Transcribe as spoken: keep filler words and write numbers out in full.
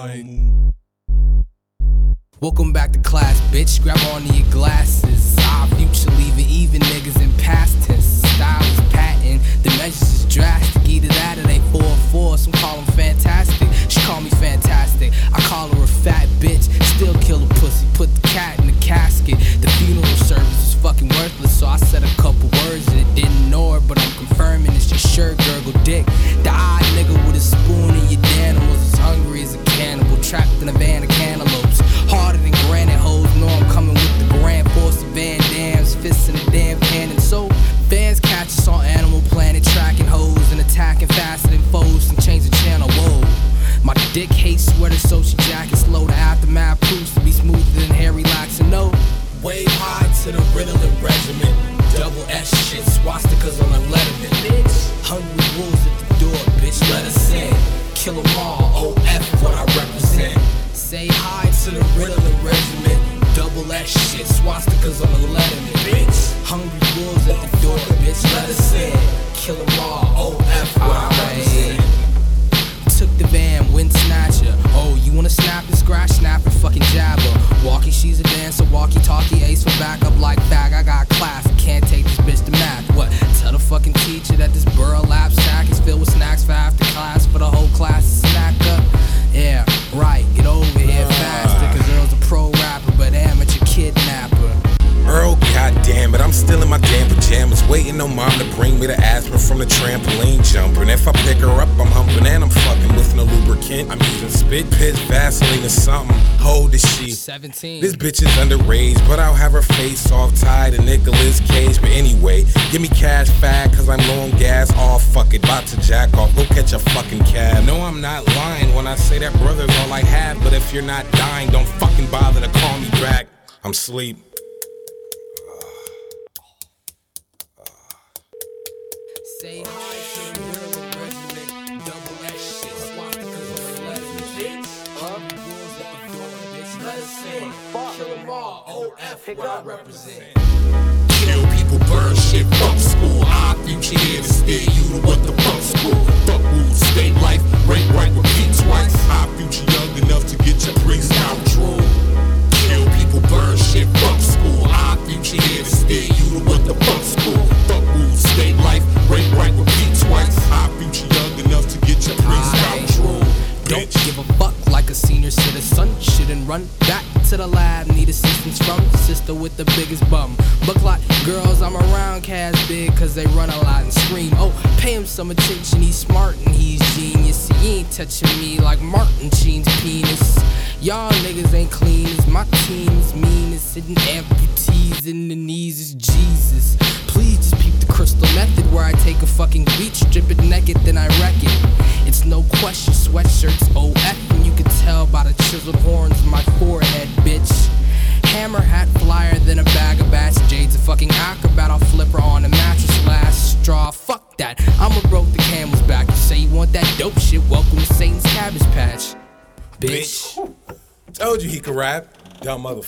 right. Welcome back to class, bitch. Grab onto your glasses. Our future leaving even niggas in past tense. Style is patent, the measures is drastic. Either that or they four four. Some call them fantastic. She call me fantastic. I call her a fat bitch. Still kill a pussy. Put the cat in the casket. The funeral service was fucking worthless, so I said a couple words and it didn't know her, but I'm confirming it's your shirt gurgle dick. The odd nigga with a spoon in your animals is hungry as a cannibal, trapped in a van of cantaloupes. Harder than granite hoes, know I'm coming with the grand force of Van Dam's fists in a damn cannon. So fans catch us on Animal Planet, tracking hoes and attacking faster than foes and change the channel. Whoa, my dick hates sweater, so she jackets slow. The aftermath proves to be smoother than Harry Laxon. No, Wave high to the Ritalin regiment. Double S shit, swastikas on the letterman. Bitch, hungry wolves at the door, bitch, let us in. Kill 'em all, O F what I represent. Say hi to the Ritalin regiment. Double S shit, swastikas on the letterman. Bitch, hungry wolves at the door, bitch, let us in. Kill 'em all, O F what I represent. Took the van, wind snatcher. Oh, you wanna snap and scratch, snap and fucking jabber. Walkie, she's a dancer, walkie talkie, ace for backup like fag. I got class, I can't take this bitch to math. What? Tell the fucking teacher that this burlap sack is filled with snacks for after class for the whole class to snack up. Yeah, right, get over here faster, cause Earl's a pro rapper, but amateur kidnapper. Earl, goddamn it, I'm still in my damn pajamas, waiting on mom to bring me the aspirin from the trampoline jumper. And if I pick her up, I'm humping and I'm fucking with no lubricant. I'm using spit, piss, Vaseline or something. How old is she? seventeen. This bitch is underage, but I'll have her face off tied to Nicolas Cage. But anyway, give me cash fat, cause I'm low on gas. Oh, fuck it, about to jack off, go catch a fucking cab. No, I'm not lying when I say that brother's all I have. But if you're not dying, don't fucking bother to call me back. I'm sleep. Say hi to the Ritalin regiment. Double S shit, swastikas on the letterman. Bitch, hungry wolves at the door, bitch, let us in. Kill 'em all, O F what I represent. Kill people, burn shit, fuck school. Our future here to steer you to what the fuck school. Fuck rules, state life, rank right, repeat twice. Our future young enough to get your priest out drool. Kill people, burn shit, fuck school. Our future here to steer you to what the fuck school. Fuck rules, state life, rank right, repeat twice. Our future young enough to get your priest out drool. Don't give a fuck like a senior citizen. Shouldn't run back to the lab. Need assistance from sister with the biggest bum. Look like girls I'm around cast big cause they run a lot and scream. Oh, pay him some attention, he's smart and he's genius. He ain't touching me like Martin Sheen's penis. Y'all niggas ain't clean as my team is mean as hitting amputees in the knees is Jesus. Please just peep the crystal method where I take a fucking beat, strip it naked, then I wreck it. It's no question, sweatshirts O F, and you can tell by the chiseled horns of my forehead, bitch. Hammer hat flyer, then a bag of bats. Jade's a fucking acrobat, I'll flip her on the mattress. Last straw, fuck that, I'ma broke the camel's back. You say you want that dope shit, welcome to Satan's Cabbage Patch, bitch. Told you he could rap, dumb motherfucker.